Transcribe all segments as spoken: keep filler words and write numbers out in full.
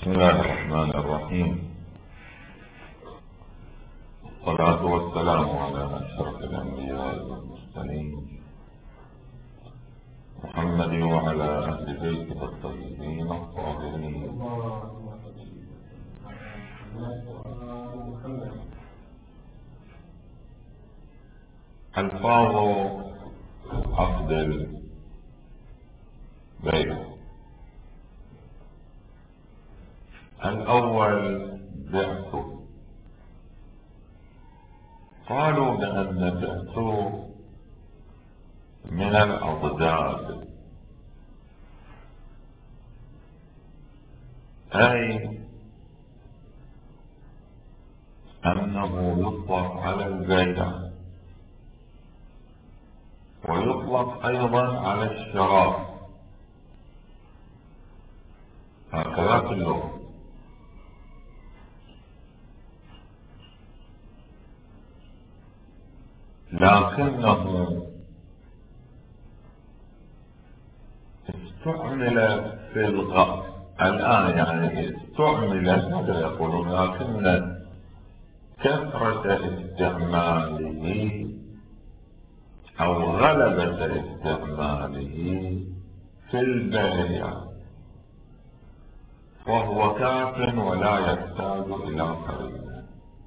بسم الله الرحمن الرحيم، والصلاة والسلام على أشرف الأنبياء والمرسلين محمد وعلى أهل بيته الطيبين الطاهرين. ألفاظ عقد البيع. الأول بعت. قالوا بأن بعت من الأضداد، أي أنه يطلق على البيع ويطلق أيضا على الشراء، هكذا في اللغة. لكنه استعمل في الغ الآن، يعني استعمل هذا يقولون، لكن كثرة استعماله أو غلبة استعماله في البيع وهو كاف ولا يحتاج إلى قرينة.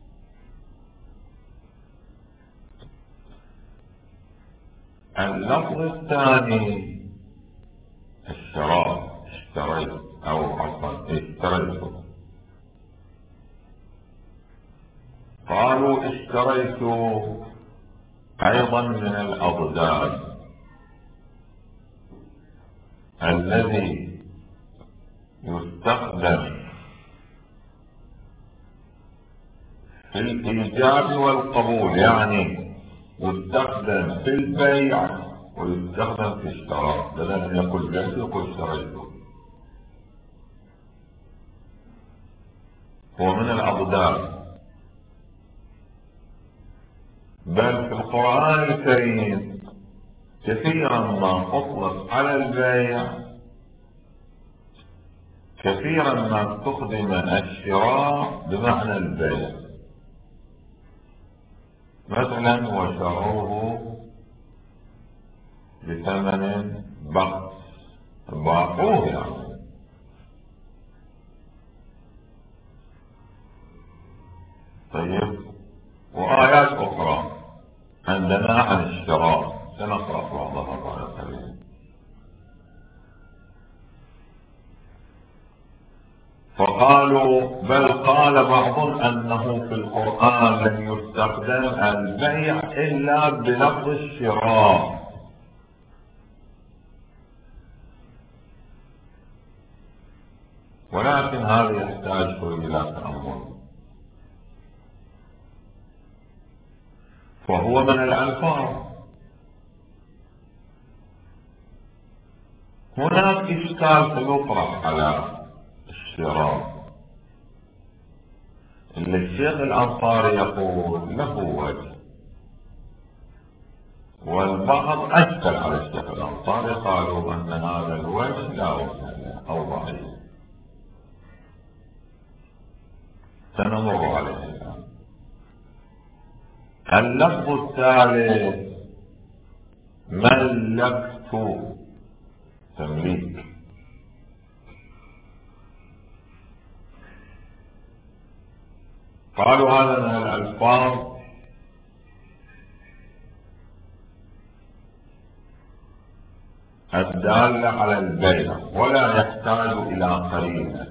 اللفظ الثاني الشراء، اشتريت أو عفوا اشتريت. قالوا اشتريت أيضا من الأضداد الذي يستخدم في الإيجاب والقبول، يعني يستخدم في البيع ويستخدم في الشراء، بدل أن يقول بعت يقول اشتريت. هو من الأضداد، بل في القرآن الكريم كثيرا ما أطلق على البيع، كثيرا ما استخدم الشراء بمعنى البيع. مثلا وشروه بثمن بخس، باعوه يعني. طيب، وآيات أخرى عندنا عن الشراء سنقرأ بعضها بعد قليل. فقالوا بل قال بعضهم أنه في القرآن لم يستخدم البيع إلا بلفظ الشراء، ولكن هذا يحتاج إلى تأمل. وهو من الألفاظ. هناك إشكال سيطرح على الشراء اللي الشيخ الأنصاري يقول له وجه، والبعض أشكل على الشيخ الأنصاري، قالوا أن هذا الوجه لا وجه له أو ضعيف. سنمر عليه الآن. اللفظ الثالث ملكت، تمليك. قالوا هذا من الألفاظ الدالة على البيع ولا يحتاج إلى قرينة.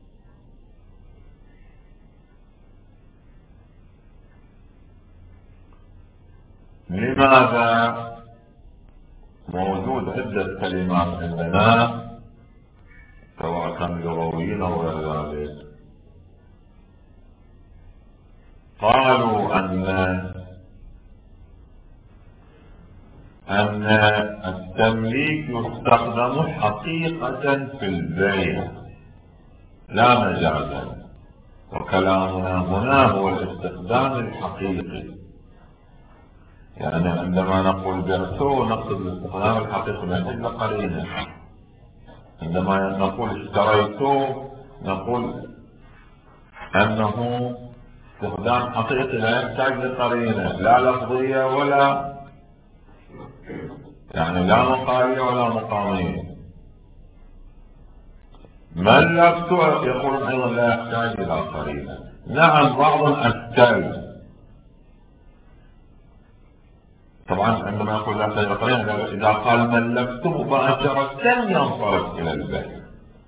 لماذا؟ موجود عدة كلمات عندنا سواء كان لغويين أو غير ذلك. قالوا أن أن التمليك يستخدم حقيقة في البيع لا مجازا، وكلامنا هنا هو الاستخدام الحقيقي. يعني عندما نقول بعته نقصد الاستخدام الحقيقي من أجل قرينة، عندما نقول اشتريته نقول أنه استخدام حقيقي لا يحتاج لقرينة لا لفظية ولا يعني لا مقالية ولا مقامية. ملكت يقول أيضا لا يحتاج إلى قرينة. نعم بعض الأشكال طبعا عندما يقول لا يحتاج إلى قرينة إذا قال ملكت مباشرة ينصرف إلى البيع.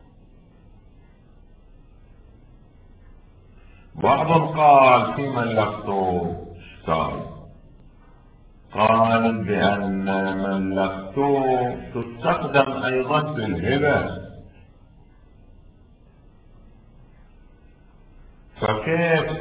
بعض قال في ملكت اشتغل قال بأن ملكت تستخدم أيضا في الهبة، فكيف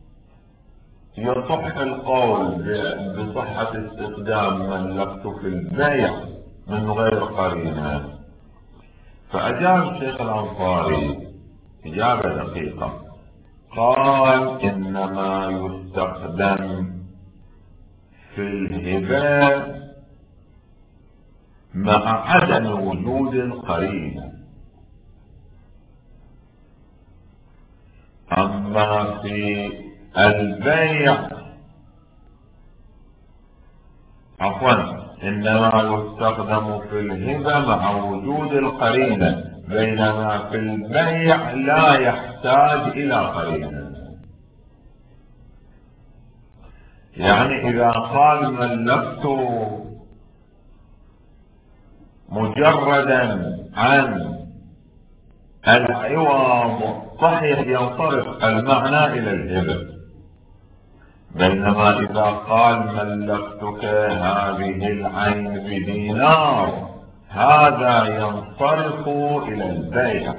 يصح القول بصحة استخدام ملكت في البيع من غير قرينة؟ فأجاب الشيخ الأنصاري إجابة دقيقة قال إنما يستخدم في الهبة مع عدم وجود القرينة، أما في البيع عفوا إنما يستخدم في الهبة مع وجود القرينة، بينما في البيع لا يحتاج إلى قرينة. يعني إذا قال ملكت مجردا عن العوض صحيح ينصرف المعنى إلى الهبة، بينما إذا قال ملكتك هذه العين بدينار هذا ينصرف إلى البيع.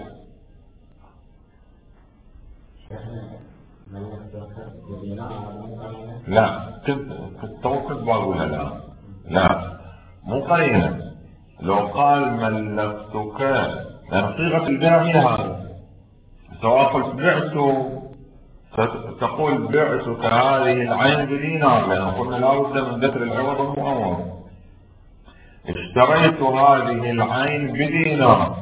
لا التوقف ولا لا لا مو قرينة. لو قال ملكتك يعني صيغة البيع هي هذا، سواء قلت بعت فتقول بعتك هذه العين بدينار لأن قلنا لا بد من ذكر العوض المؤول. اشتريت هذه العين بدينار،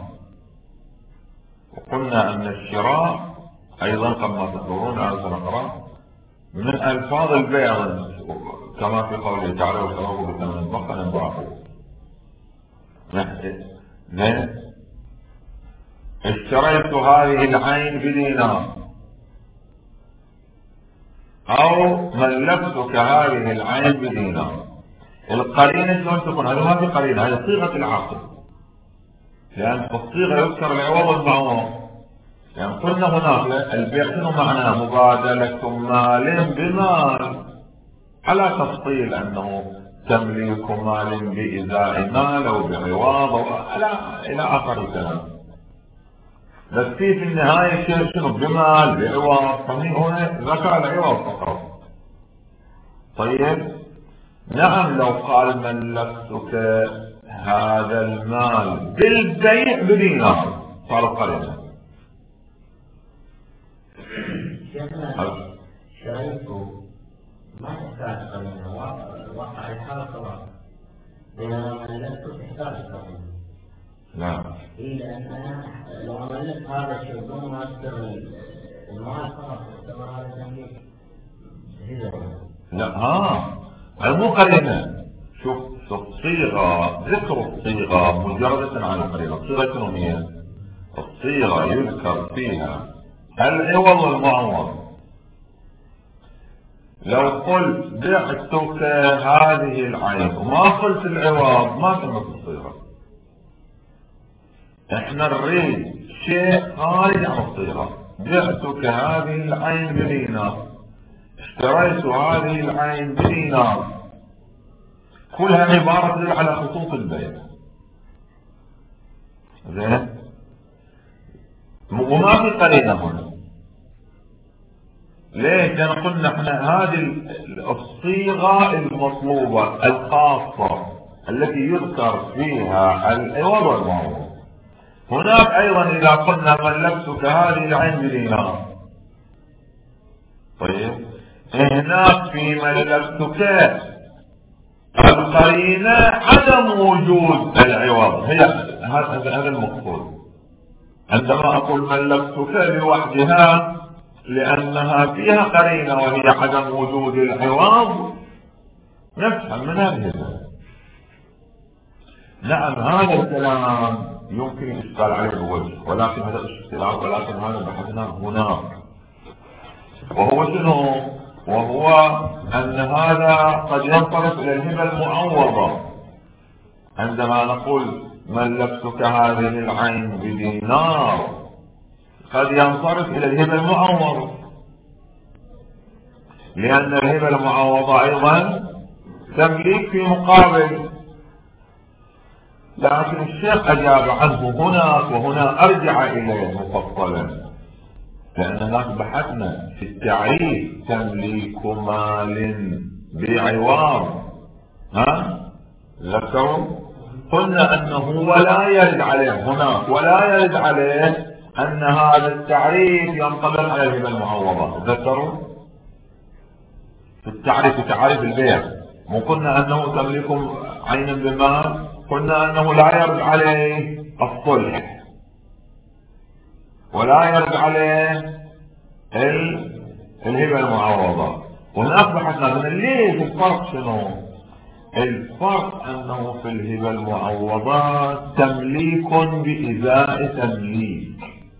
وقلنا أن الشراء أيضا كما تذكرون على سنقرأ من ألفاظ البيع كما في قوله تعالى وشروه بثمن بخل ضعفه. اشتريت هذه العين بدينار أو ملكتك هذه العين بدينار. القرينة شلون تكون؟ هذه ما في قرينة، هذه صيغة العقد، لأن في الصيغة يذكر العوض المعوض. يعني قلنا هناك البيع شنو معناه؟ مبادلة مال بمال، على تفصيل أنه تمليك مال بإزاء مال أو بعوض أو إلى آخر الكلام. بس في في النهاية شيء شنو؟ بمال بعوض، فمن هنا ذكر العوض فقط. طيب نعم لو قال ملكتك هذا المال بالبيع بدينار صار قرينة. شريت ما يحتاج قرينة، وقع الحال خلاص، بينما ملكت تحتاج قرينة. نعم. إيه لأن أنا لو ملكت هذا الشيء بدون ما أشتغل المال خلاص يعتبر هذا تمليك. لا ها هذا مو قرينة. شوف الصيغة ذكر الصيغة مجردة عن القرينة. الصيغة شنو هي؟ الصيغة يذكر فيها العوض والمعوض. لو قلت بعتك هذه العين وما قلت العوض ما تمت الصيغة. احنا نريد شيء خارج عن الصيغة. بعتك هذه العين بدينار، اشتريت هذه العين بدينار، كلها عبارة تدل على خصوص البيع. زين؟ وما في قرينة هنا. ليش؟ لأن قلنا احنا هذه الصيغة المطلوبة الخاصة التي يذكر فيها العوض والمعوض. هناك أيضا إذا قلنا ملكتك هذه العين بدينار، طيب هناك في ملكتك القرينة عدم وجود العوض، هي هذا المقصود. عندما أقول ملكتك لوحدها لأنها فيها قرينة وهي عدم وجود العوض نفهم من هذه. نعم هذا الكلام يمكن الإشكال عليه بوجه، ولكن هذا الاختلاف ولكن هذا بحثنا هناك، وهو شنو؟ وهو أن هذا قد ينصرف إلى الهبة المعوضة. عندما نقول ملكتك هذه العين بدينار قد ينصرف إلى الهبة المعوضة، لأن الهبة المعوضة أيضا تمليك في مقابل. لكن الشيخ أجاب عنه هناك، وهنا أرجع إليه مفصلا، لأن هناك بحثنا في التعريف تمليك مال بعوار. ها ذكروا قلنا أنه ولا يرد عليه هناك ولا يرد عليه أن هذا التعريف ينطبق على الهبة المعوضة. ذكروا في التعريف تعريف البيع، مو قلنا أنه تمليك عين بمال، قلنا أنه لا يرد عليه الصلح ولا يرد عليه الهبة المعوضة. هناك بحثنا من ليش الفرق شنو؟ الفرق أنه في الهبة المعوضة تمليك بإزاء تمليك،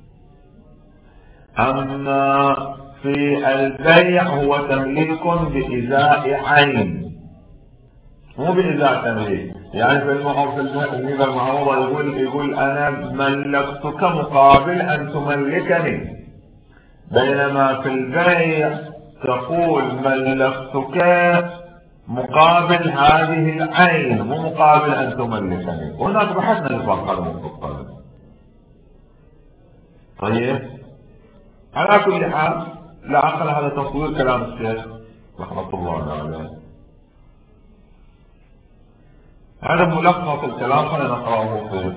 أما في البيع هو تمليك بإزاء عين مو بإزاء تمليك. يعني في الهبة المعوضة يقول يقول أنا ملكتك مقابل أن تملكني، بينما في البيع تقول ملكتك مقابل هذه العين مو مقابل أن تملكني. وهناك بحثنا الفرق هذا مفصلا. طيب على كل حال لا عقل هذا تصوير كلام الشيخ رحمة الله عليه. هذا ملخص الكلام، خلينا نقرأه في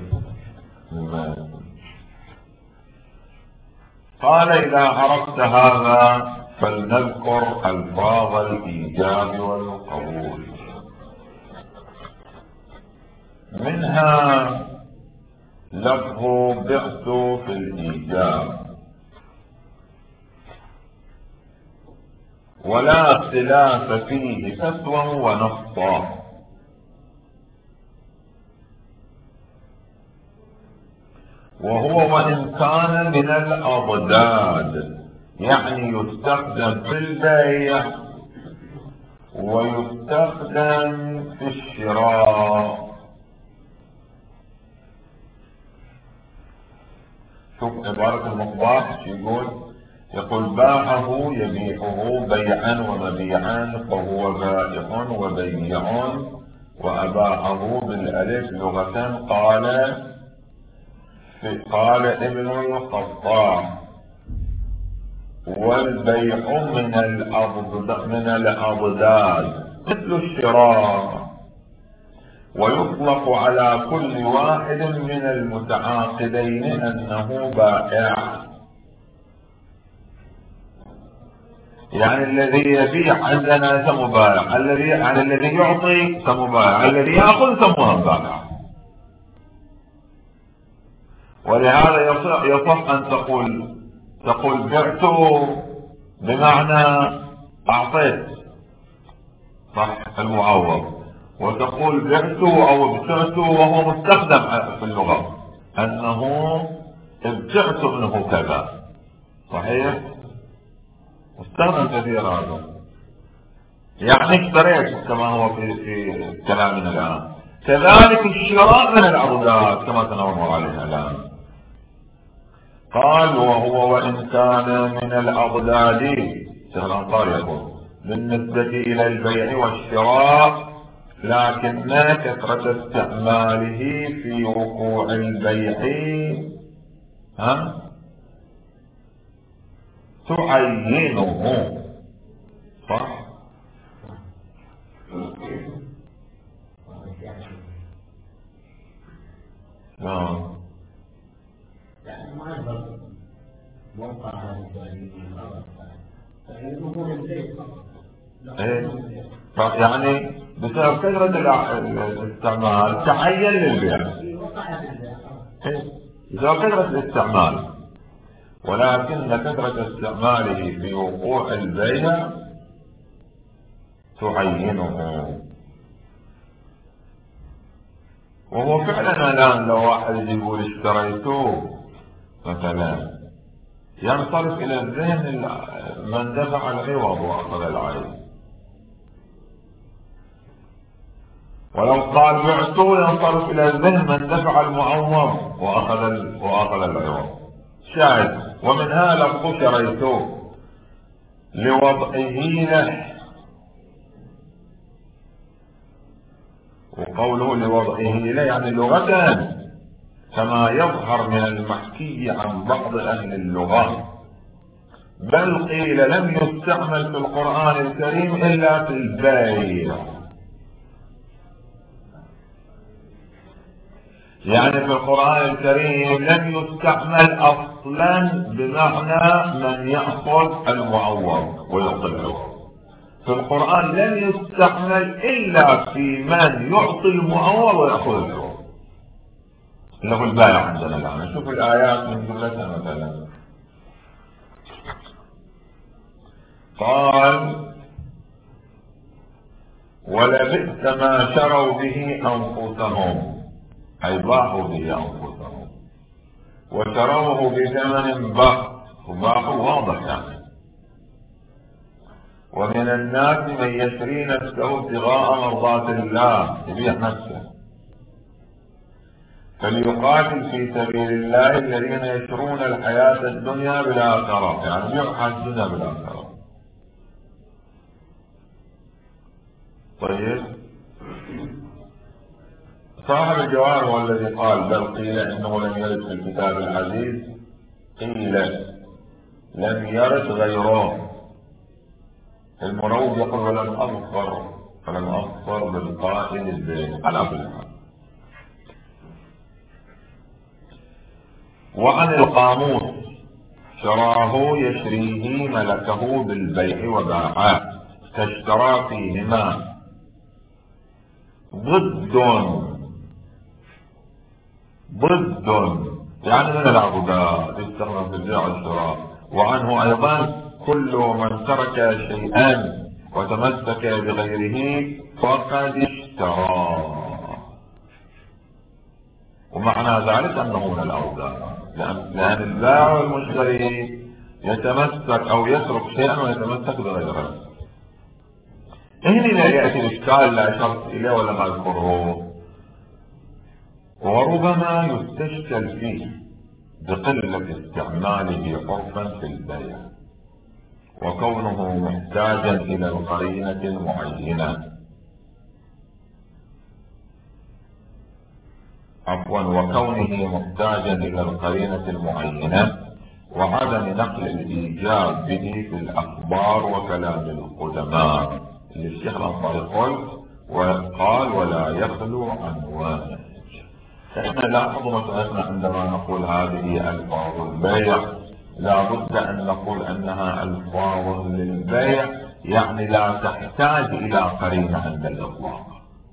قال إذا عرفت هذا فلنذكر ألفاظ الإيجاب والقبول. منها لفظ بعت في الإيجاب، ولا اختلاف فيه فتوى ونصا، وهو وإن كان من الأضداد، يعني يستخدم في البيع ويستخدم في الشراء. شوف عبارة المصباح يقول يقول باعه يبيعه بيعا ومبيعا فهو بائع وبيع، وأباعه بالألف لغة قال قال ابن الخطاب. والبيع من الأضداد من الأضداد مثل الشراء، ويطلق على كل واحد من المتعاقدين أنه بائع. يعني الذي يبيع عندنا اسمه بائع، الذي يعني الذي يعطي اسمه بائع، الذي يأخذ اسمه بائع. ولهذا يصح, يصح أن تقول تقول بعت بمعنى أعطيت صح المعوض، وتقول بعت أو ابتعت وهو مستخدم في اللغة أنه ابتعت منه كذا، صحيح مستخدم كثير هذا، يعني اشتريت كما هو في, في كلامنا الآن. كذلك الشراء من الأضداد كما تنور عليها الآن. قال وهو وإن كان من الأضداد شيخ الأنصار يقول بالنسبة إلى البيع والشراء، لكن كثرة استعماله في وقوع البيع ها تعينه صح؟ نعم. يعني ما يقدر موقع هذا فقط. يعني بسبب كثرة الاستعمال تعين للبيع. إذا كثرة الاستعمال، ولكن كثرة استعماله في وقوع البيع تعينه. وهو فعلا الآن لو واحد يقول اشتريته مثلا ينصرف إلى الذهن من دفع العوض وأخذ العين، ولو قال بعته ينصرف إلى الذهن من دفع المعوض وأخذ وأخذ العوض. شاهد ومنها لفظ شريته لوضعه له، وقوله لوضعه له يعني لغة كما يظهر من المحكي عن بعض أهل اللغة، بل قيل لم يستعمل في القرآن الكريم إلا في البيع، يعني في القرآن الكريم لم يستعمل أصلا بمعنى من يأخذ المعوض ويعطي العوض. في القرآن لم يستعمل إلا في من يعطي المعوض ويأخذ العوض، اللي هو البائع عندنا الآن. نشوف الآيات من جملتها مثلا. قال ولبئس ما شروا به أنفسهم، أي باعوا به أنفسهم وشروه بثمن بخس، وباعوا واضح يعني. ومن الناس من يشري نفسه ابتغاء مرضات الله، يبيع نفسه، فليقاتل في سبيل الله الذين يشرون الحياة الدنيا بالآخرة، يعني يبيع حياة الدنيا بالآخرة. طيب صاحب الجواب هو الذي قال بل قيل انه لم يرد في الكتاب العزيز، قيل لم يرد غيره. المروج يقول ولم اظفر، فلم اظفر بالقائل البيت على كل حال. وعن القاموس شراه يشريه ملكه بالبيع وباعه، كاشترى فيهما ضد ضد يعني من العبودات يستخدم في البيع والشراء. وعنه ايضا كل من ترك شيئا وتمسك بغيره فقد اشترى، ومعنى ذلك انه من الاوزار، لان البائع والمشتري يتمسك او يترك شيئا ويتمسك بغيره. هنا لا ياتي الاشكال لا اشرت اليه ولا ما اذكره، وربما يستشكل فيه بقلة استعماله عرفا في البيع، وكونه محتاجا الى القرينة المعينة، عفوا وكونه محتاجا الى القرينة المعينة وعدم نقل الايجاب به في الاخبار وكلام القدماء اللي الشيخ الانصاري قال وقال ولا يخلو عن وانه. احنا لاحظوا مثلا عندما نقول هذه الفاظ البيع لا بد ان نقول انها الفاظ للبيع، يعني لا تحتاج الى قرينه عند الاطلاق.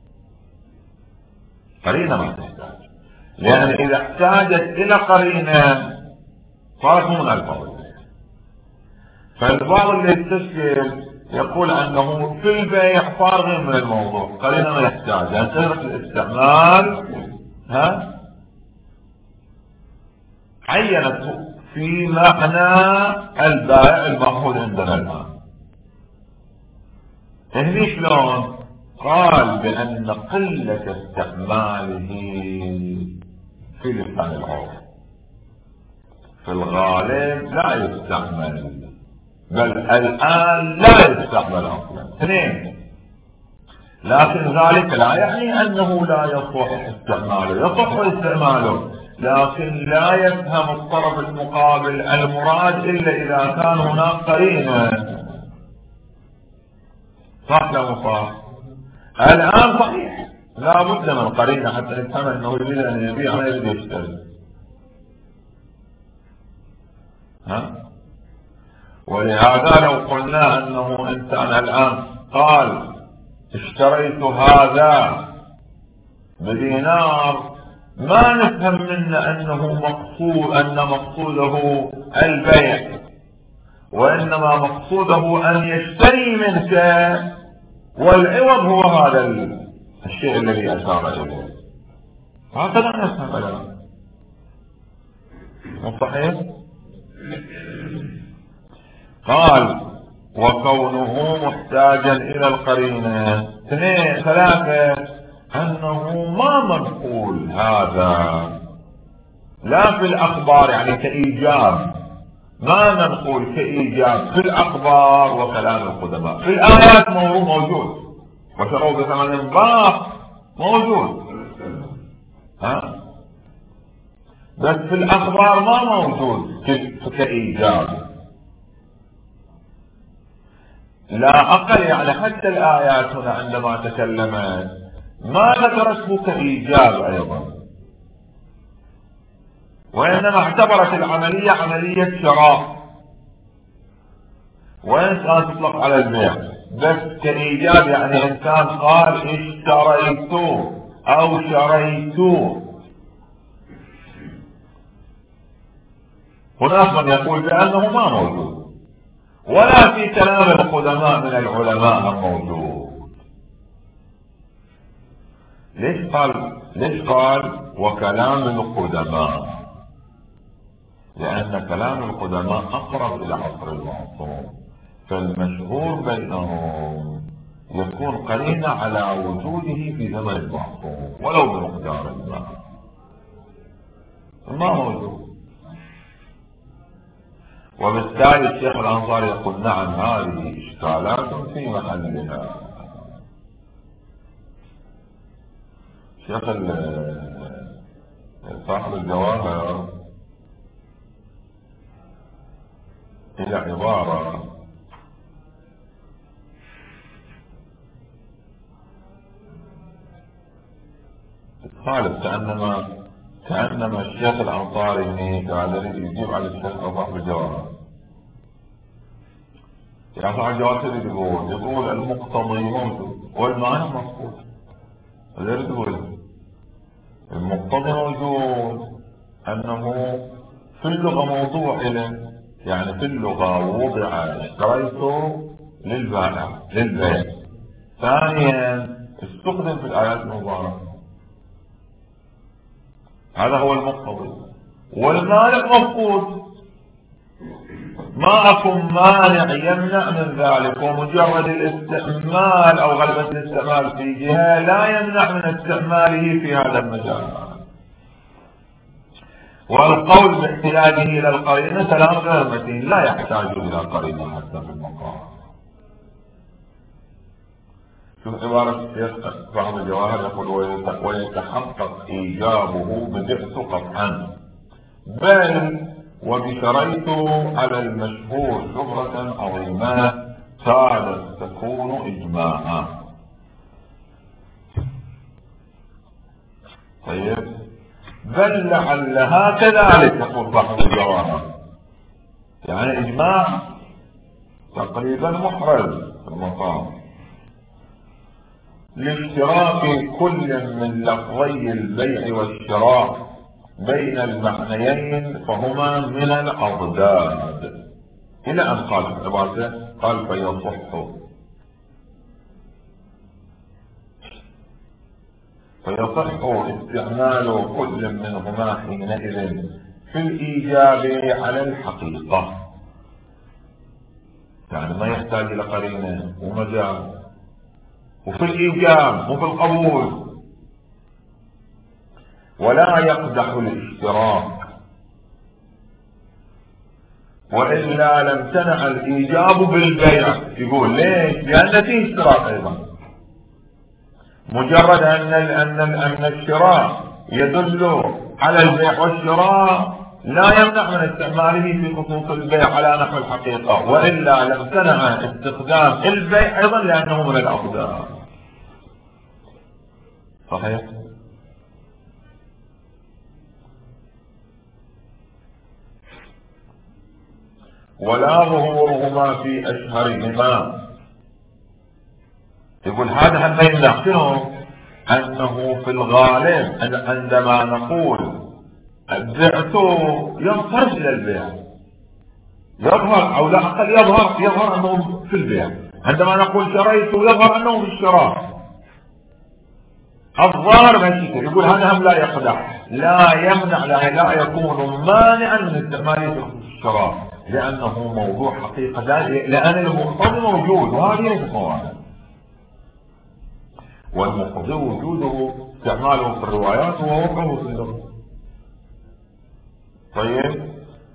قرينه ما تحتاج، لان اذا احتاجت الى قرينه صارت من الفاظ البيع. فالبعض اللي يستشكل يقول انه في البيع فارغ من الموضوع، قرينه ما يحتاج، يعني كثرة الاستعمال ها عينته في معنى البائع المأخوذ عندنا الآن. هني شلون؟ قال بأن قلة استعماله في لسان العرب في الغالب لا يستعمل، بل الآن لا يستعمل أصلا. اثنين، لكن ذلك لا يعني أنه لا يصح استعماله، يصح استعماله، لكن لا يفهم الطرف المقابل المراد إلا إذا كان هناك قرينة. صح لا صح؟ الآن صحيح لا بد من قرينة حتى نفهم أنه يريد أن يبيع ما يريد يشتري. ها؟ ولهذا لو قلنا أنه إنسان الآن قال اشتريت هذا بدينار ما نفهم منه أنه مقصود أن مقصوده البيع، وإنما مقصوده أن يشتري منك، والعوض هو هذا الشيء الذي أشار إليه. هكذا نفهم الآن. صحيح؟ قال وكونه محتاجا إلى القرينة. اثنين ثلاثة أنه ما منقول هذا لا في الأخبار يعني كإيجاب، ما نقول كإيجاب في الأخبار وكلام القدماء. في الآيات موجود وشروا بثمن باخ موجود، ها؟ بس في الأخبار ما موجود كإيجاب. لا أقل يعني حتى الآيات هنا عندما تكلمت ما ذكرته كإيجاب أيضا، وإنما اعتبرت العملية عملية شراء، وإن كانت تطلق على البيع بس كإيجاب يعني إنسان قال اشتريت أو شريت. هناك من يقول بأنه ما موجود، ولا في كلام القدماء من العلماء موجود. ليش قال ليش قال وكلام القدماء؟ لأن كلام القدماء أقرب إلى عصر المعصوم، فالمشهور بينهم يكون قرينة على وجوده في زمن المعصوم ولو بمقدار ما ما موجود. وبالتالي الشيخ الأنصاري يقول نعم هذه إشكالات في محلها. شيخ صاحب الجواهر إلى عبارة تخالف، كأنما كأنما الشيخ الأنصاري قاعد يجيب على الشيخ صاحب الجواهر. يعني صاحب الجواهر يقول يقول المقتضي موجود والمعنى مفقود. غير تقول المقتضي موجود أنه في اللغة موضوع إليه، يعني في اللغة وضع اشتريته للبائع للبيع. ثانيا استخدم في الآيات المباركة، هذا هو المقتضي. والمانع مفقود، ما أكون مانع يمنع من ذلك، ومجرد الاستعمال أو غلبة الاستعمال في جهة لا يمنع من استعماله في هذا المجال. والقول باحتياجه إلى القرينة كلام غير متين، لا يحتاج إلى قرينة حتى في المقام. شوف عبارة الشيخ صاحب الجواهر يقول ويتحقق إيجابه ببئس قطعا بل وبشريت على المشهور شهرة عظيمة كادت تكون إجماعا. طيب بل لعلها كذلك يقول صاحب الجواهر، يعني إجماع تقريبا محرز في المقام لاشتراك كل من لفظي البيع والشراء بين المعنيين فهما من الأضداد، إلى أن قال في عبارته قال فيصح فيصح استعمال كل منهما حينئذ في الإيجاب على الحقيقة، يعني ما يحتاج إلى قرينة ومجال، وفي الإيجاب وفي القبول، ولا يقدح الاشتراك، وإلا لم تنع الإيجاب بالبيع. يقول ليش؟ لأن فيه اشتراك أيضا، مجرد أن أن أن الشراء يدل على البيع والشراء لا يمنع من استعماله في خصوص البيع على نحو الحقيقة، وإلا لم تنع استخدام البيع أيضا لأنه من الأقدار. صحيح؟ ولا ظهورهما في أشهرهما. يقول هذا هم يمنع شنو؟ أنه في الغالب عندما نقول بعت ينصرف إلى البيع، يظهر أو لا أقل يظهر يظهر أنه في البيع. عندما نقول شريت يظهر أنه في الشراء. الظاهر ماشي يقول هذا هم لا يقدح، لا يمنع، لا, لا يكون مانعا من استعماله في الشراء، لأنه موضوع حقيقة، لأن المقتضي موجود وهذه ليست موانع. والمقتضي وجوده استعماله في الروايات ووقعه في اللغة. طيب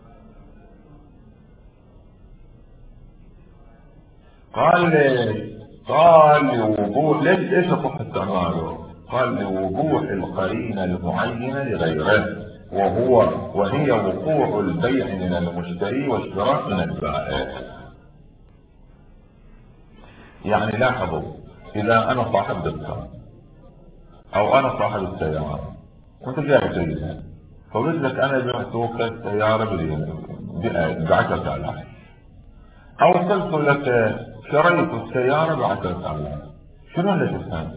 قال لي قال لوضوح ليش ايش صح استعماله؟ قال لوضوح القرينة المعينة لغيره، وهو وهي وقوع البيع من المشتري والشراء من البائع. يعني لاحظوا، إذا أنا صاحب دكان أو أنا صاحب السيارة وأنت جاي تريدها، فقلت لك أنا بعتك السيارة بعشرة آلاف، أو قلت لك شريت السيارة بعشرة آلاف، شنو اللي تفهم؟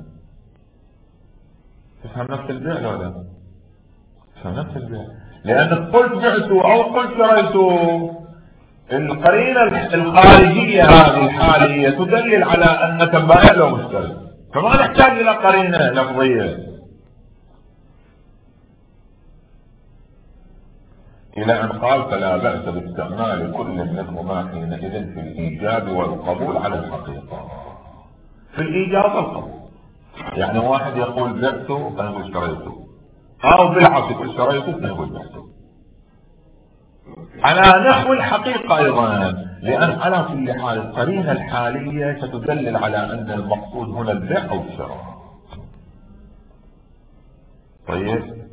تفهم نفس البيع ولا لا؟ تفهم نفس البيع، لأنك قلت بعته أو قلت شريته. القرينة الخارجية هذه الحالية تدلل على أنك بائع لو مشتري، فما نحتاج إلى قرينة لفظية. إلى أن قال فلا بأس باستعمال كل منهما حينئذ في الإيجاب والقبول على الحقيقة. في الإيجاب والقبول، يعني واحد يقول بعته فنقول اشتريته، أو بالعكس يقول اشتريته فنقول بعته، على نحو الحقيقة أيضا، لأن على كل حال القرينة الحالية ستدلل على أن المقصود هنا البيع أو الشراء. طيب،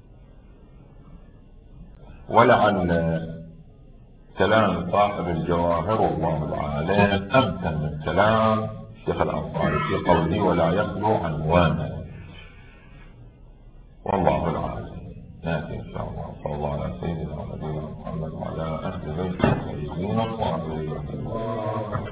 ولعل كلام صاحب الجواهر والله العالم أمثل من كلام الشيخ الأنصاري في قوله ولا يخلو عنوانا، والله العالم. ناتي إن شاء الله. صلى الله على سيدنا ونبينا محمد وعلى أهل بيته الطيبين الطاهرين.